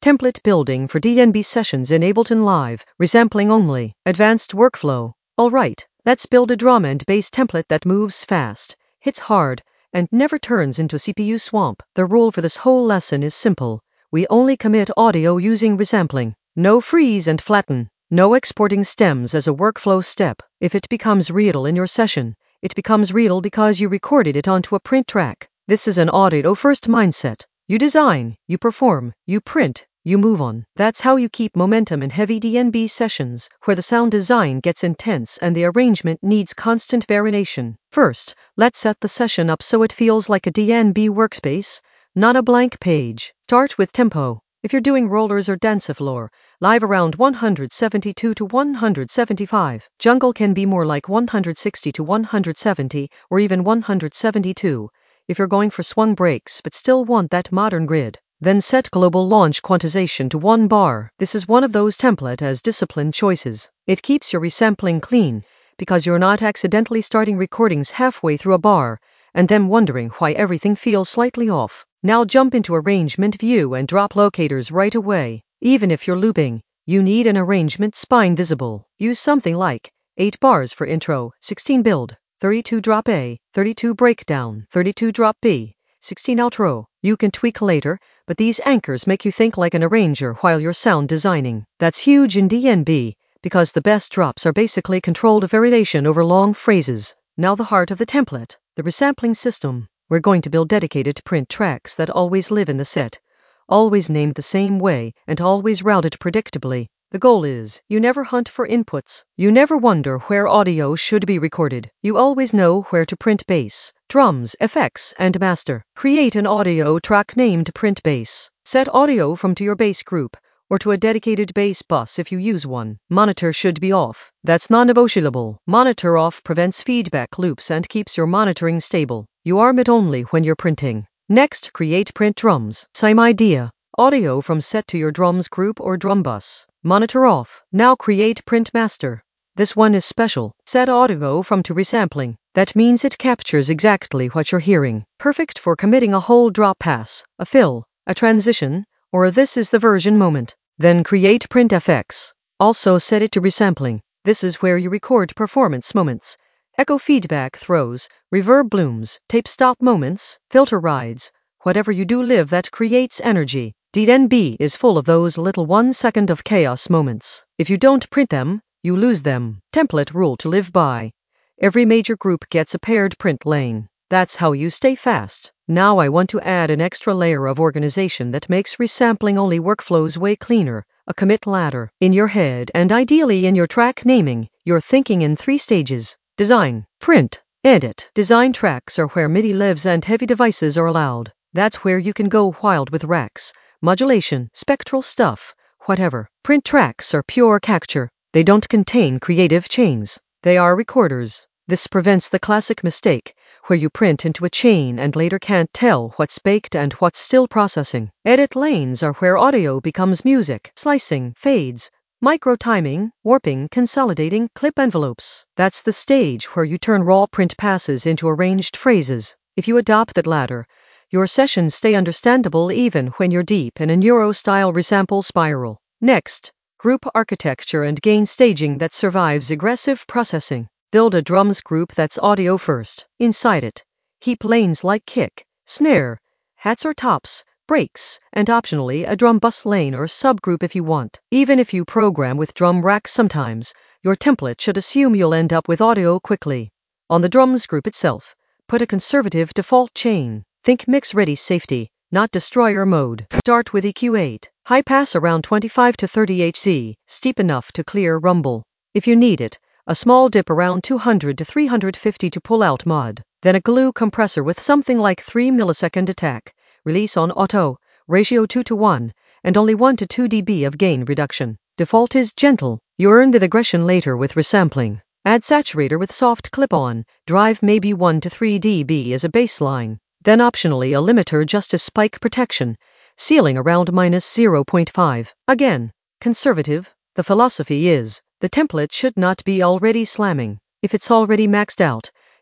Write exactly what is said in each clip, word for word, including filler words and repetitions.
Template building for D N B sessions in Ableton Live, resampling only, advanced workflow. Alright, let's build a drum and bass template that moves fast, hits hard, and never turns into C P U swamp. The rule for this whole lesson is simple. We only commit audio using resampling. No freeze and flatten. No exporting stems as a workflow step. If it becomes real in your session, it becomes real because you recorded it onto a print track. This is an audio-first mindset. You design, you perform, you print, you move on. That's how you keep momentum in heavy D N B sessions, where the sound design gets intense and the arrangement needs constant variation. First, let's set the session up so it feels like a D N B workspace, not a blank page. Start with tempo. If you're doing rollers or dancefloor, live around one hundred seventy-two to one hundred seventy-five. Jungle can be more like one hundred sixty to one hundred seventy, or even one hundred seventy-two. If you're going for swung breaks but still want that modern grid, then set global launch quantization to one bar. This is one of those template as discipline choices. It keeps your resampling clean, because you're not accidentally starting recordings halfway through a bar, and then wondering why everything feels slightly off. Now jump into arrangement view and drop locators right away. Even if you're looping, you need an arrangement spine visible. Use something like eight bars for intro, sixteen build, thirty-two drop A, thirty-two breakdown, thirty-two drop B, sixteen outro. You can tweak later, but these anchors make you think like an arranger while you're sound designing. That's huge in D N B, because the best drops are basically controlled variation over long phrases. Now the heart of the template, the resampling system. We're going to build dedicated print tracks that always live in the set, always named the same way, and always routed predictably. The goal is, you never hunt for inputs. You never wonder where audio should be recorded. You always know where to print bass, drums, effects, and master. Create an audio track named Print Bass. Set audio from to your bass group, or to a dedicated bass bus if you use one. Monitor should be off. That's non-negotiable. Monitor off prevents feedback loops and keeps your monitoring stable. You arm it only when you're printing. Next, create print drums. Same idea. Audio from set to your drums group or drum bus. Monitor off. Now create print master. This one is special. Set audio from to resampling. That means it captures exactly what you're hearing. Perfect for committing a whole drop pass, a fill, a transition, or a this is the version moment. Then create print F X. Also set it to resampling. This is where you record performance moments, echo feedback throws, reverb blooms, tape stop moments, filter rides. Whatever you do live that creates energy. D N B is full of those little one second of chaos moments. If you don't print them, you lose them. Template rule to live by. Every major group gets a paired print lane. That's how you stay fast. Now I want to add an extra layer of organization that makes resampling only workflows way cleaner. A commit ladder. In your head and ideally in your track naming, you're thinking in three stages. Design, print, edit. Design tracks are where MIDI lives and heavy devices are allowed. That's where you can go wild with racks, modulation, spectral stuff, whatever. Print tracks are pure capture. They don't contain creative chains. They are recorders. This prevents the classic mistake, where you print into a chain and later can't tell what's baked and what's still processing. Edit lanes are where audio becomes music, slicing, fades, micro-timing, warping, consolidating, clip envelopes. That's the stage where you turn raw print passes into arranged phrases. If you adopt that ladder, your sessions stay understandable even when you're deep in a neuro-style resample spiral. Next, group architecture and gain staging that survives aggressive processing. Build a drums group that's audio first. Inside it, heap lanes like kick, snare, hats or tops, breaks, and optionally a drum bus lane or subgroup if you want. Even if you program with drum racks sometimes, your template should assume you'll end up with audio quickly. On the drums group itself, put a conservative default chain. Think mix-ready safety, not destroyer mode. Start with E Q eight. High pass around twenty-five to thirty hertz, steep enough to clear rumble. If you need it, a small dip around two hundred to three hundred fifty to pull out mod. Then a glue compressor with something like three millisecond attack, release on auto, ratio two to one, and only one to two decibels of gain reduction. Default is gentle. You earn the aggression later with resampling. Add saturator with soft clip-on, drive maybe one to three decibels as a baseline. Then optionally a limiter just as spike protection, ceiling around minus zero point five. Again, conservative. The philosophy is, the template should not be already slamming. If it's already maxed out,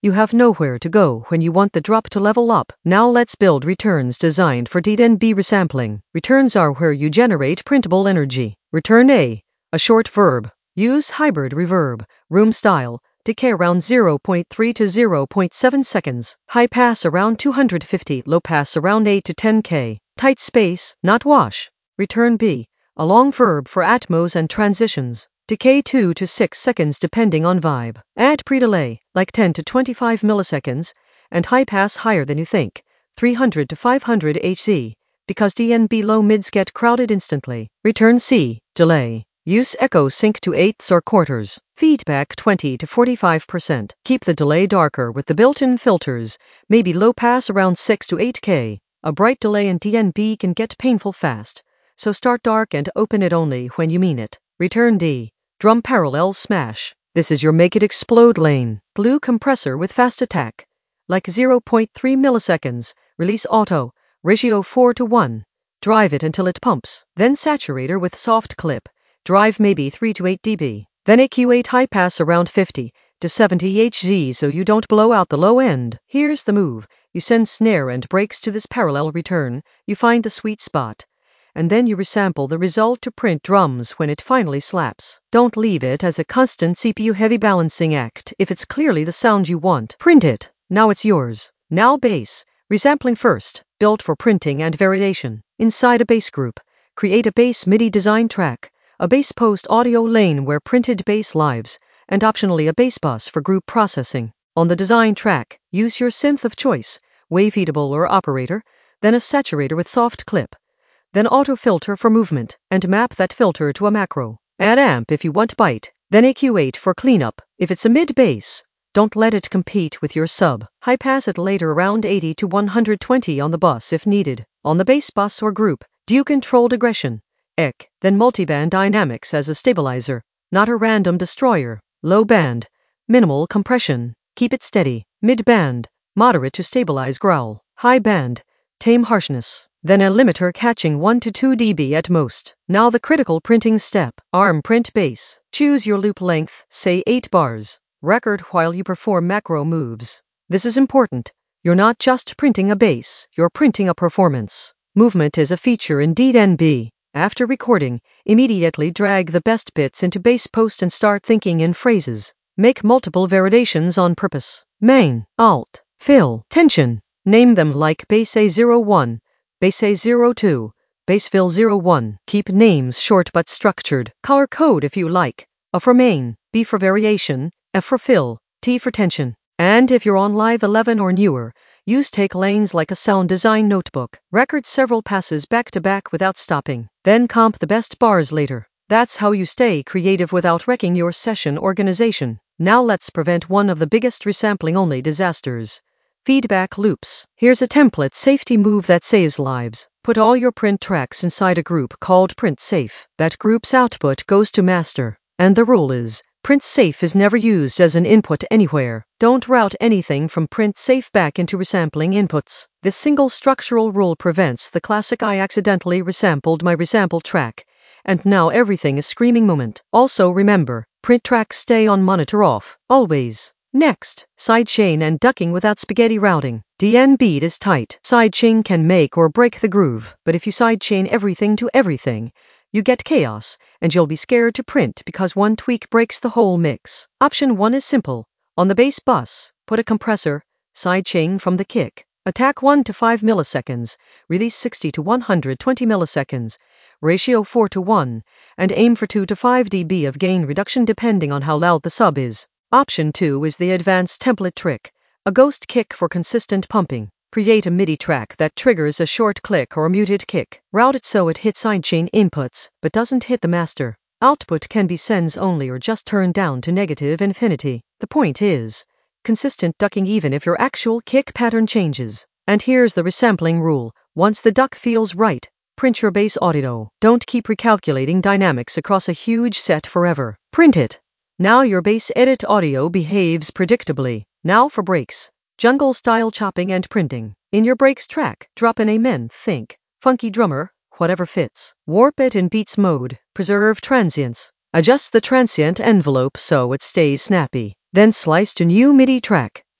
You have nowhere to go when you want the drop to level up. Now let's build returns designed for D N B resampling. Returns are where you generate printable energy. Return A, a short verb. Use hybrid reverb, room style, decay around zero point three to zero point seven seconds, high pass around two hundred fifty, low pass around eight to ten K, tight space, not wash. Return B, a long verb for atmos and transitions, decay two to six seconds depending on vibe. Add pre-delay, like ten to twenty-five milliseconds, and high pass higher than you think, three hundred to five hundred hertz, because D N B low mids get crowded instantly. Return C, delay. Use echo sync to eighths or quarters. Feedback twenty to forty-five percent. Keep the delay darker with the built-in filters, maybe low pass around six to eight K. A bright delay in D N B can get painful fast, so start dark and open it only when you mean it. Return D, drum parallel smash. This is your make it explode lane. Blue compressor with fast attack, like zero point three milliseconds, release auto, ratio four to one. Drive it until it pumps. Then saturator with soft clip. Drive maybe three to eight decibels. Then A Q eight high pass around fifty to seventy hertz so you don't blow out the low end. Here's the move. You send snare and breaks to this parallel return, you find the sweet spot, and then you resample the result to print drums when it finally slaps. Don't leave it as a constant C P U heavy balancing act if it's clearly the sound you want. Print it. Now it's yours. Now bass. Resampling first, built for printing and variation. Inside a bass group, create a bass MIDI design track, a bass post audio lane where printed bass lives, and optionally a bass bus for group processing. On the design track, use your synth of choice, Waveatable or Operator, then a saturator with soft clip, then auto filter for movement, and map that filter to a macro. Add amp if you want bite, then A Q eight for cleanup. If it's a mid bass, don't let it compete with your sub. High pass it later around eighty to one hundred twenty on the bus if needed. On the bass bus or group, do controlled aggression. E C, then multiband dynamics as a stabilizer, not a random destroyer. Low band, minimal compression, keep it steady. Mid band, moderate to stabilize growl. High band, tame harshness. Then a limiter catching one to two decibels at most. Now the critical printing step, arm print bass. Choose your loop length, say eight bars. Record while you perform macro moves. This is important. You're not just printing a bass, you're printing a performance. Movement is a feature in D N B. After recording, immediately drag the best bits into bass post and start thinking in phrases. Make multiple variations on purpose. Main, alt, fill, tension. Name them like bass A zero one, bass A zero two, bass fill zero one. Keep names short but structured. Color code if you like. A for main, B for variation, F for fill, T for tension. And if you're on Live eleven or newer, use take lanes like a sound design notebook. Record several passes back to back without stopping. Then comp the best bars later. That's how you stay creative without wrecking your session organization. Now let's prevent one of the biggest resampling only disasters. Feedback loops. Here's a template safety move that saves lives. Put all your print tracks inside a group called Print Safe. That group's output goes to master. And the rule is, Print Safe is never used as an input anywhere. Don't route anything from Print Safe back into resampling inputs. This single structural rule prevents the classic I accidentally resampled my resample track, and now everything is screaming moment. Also remember, print tracks stay on monitor off, always. Next, sidechain and ducking without spaghetti routing. D N B is tight. Sidechain can make or break the groove, but if you sidechain everything to everything, you get chaos, and you'll be scared to print because one tweak breaks the whole mix. Option one is simple. On the bass bus, put a compressor, sidechain from the kick. Attack one to five milliseconds, release sixty to one hundred twenty milliseconds, ratio four to one, and aim for two to five decibels of gain reduction depending on how loud the sub is. Option two is the advanced template trick, a ghost kick for consistent pumping. Create a MIDI track that triggers a short click or a muted kick. Route it so it hits sidechain inputs, but doesn't hit the master. Output can be sends only or just turned down to negative infinity. The point is, consistent ducking even if your actual kick pattern changes. And here's the resampling rule. Once the duck feels right, print your bass audio. Don't keep recalculating dynamics across a huge set forever. Print it. Now your bass edit audio behaves predictably. Now for breaks. Jungle style chopping and printing. In your breaks track, drop an amen, think, funky drummer, whatever fits. Warp it in beats mode, preserve transients. Adjust the transient envelope so it stays snappy. Then slice to new MIDI track.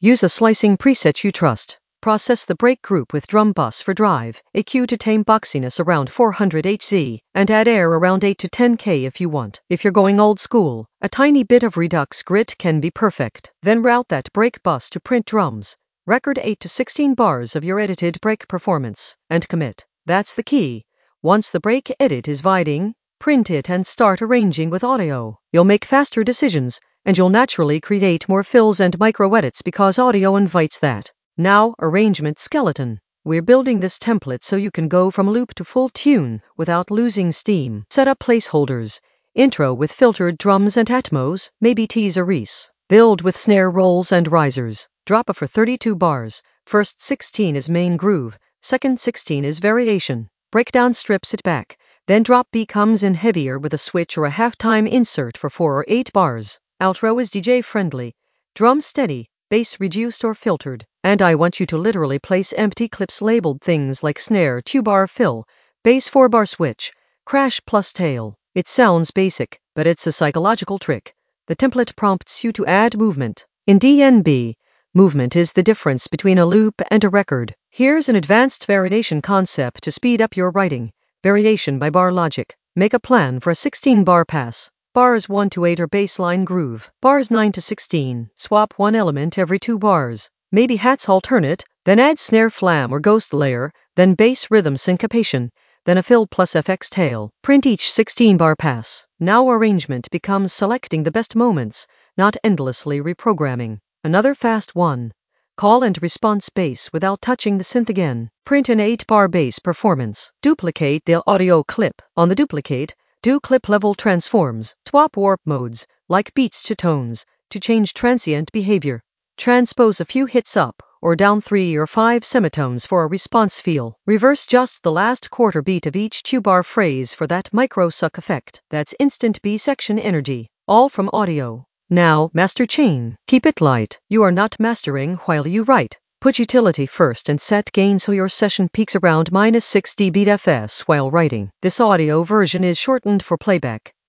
Use a slicing preset you trust. Process the brake group with drum bus for drive, E Q to tame boxiness around four hundred hertz, and add air around eight to ten K if you want. If you're going old school, a tiny bit of Redux grit can be perfect. Then route that brake bus to print drums. Record eight to sixteen bars of your edited brake performance, and commit. That's the key. Once the brake edit is vibing, print it and start arranging with audio. You'll make faster decisions, and you'll naturally create more fills and micro edits because audio invites that. Now, arrangement skeleton. We're building this template so you can go from loop to full tune without losing steam. Set up placeholders. Intro with filtered drums and atmos, maybe teaser Reese. Build with snare rolls and risers. Drop a for thirty-two bars. First sixteen is main groove, second sixteen is variation. Breakdown strips it back. Then drop B comes in heavier with a switch or a halftime insert for four or eight bars. Outro is D J friendly. Drum steady, bass reduced or filtered. And I want you to literally place empty clips labeled things like snare two bar fill, bass four bar switch, crash plus tail. It sounds basic, but it's a psychological trick. The template prompts you to add movement. In D N B, movement is the difference between a loop and a record. Here's an advanced variation concept to speed up your writing. Variation by bar logic. Make a plan for a sixteen bar pass. Bars one to eight are baseline groove. Bars nine to sixteen, swap one element every two bars. Maybe hats alternate, then add snare flam or ghost layer, then bass rhythm syncopation, then a fill plus F X tail. Print each sixteen bar pass. Now arrangement becomes selecting the best moments, not endlessly reprogramming. Another fast one. Call and response bass without touching the synth again. Print an eight bar bass performance. Duplicate the audio clip. On the duplicate, do clip level transforms, swap warp modes, like beats to tones, to change transient behavior. Transpose a few hits up or down three or five semitones for a response feel. Reverse just the last quarter beat of each two-bar phrase for that micro-suck effect. That's instant B-section energy, all from audio. Now, master chain. Keep it light. You are not mastering while you write. Put utility first and set gain so your session peaks around minus six decibels while writing. This audio version is shortened for playback.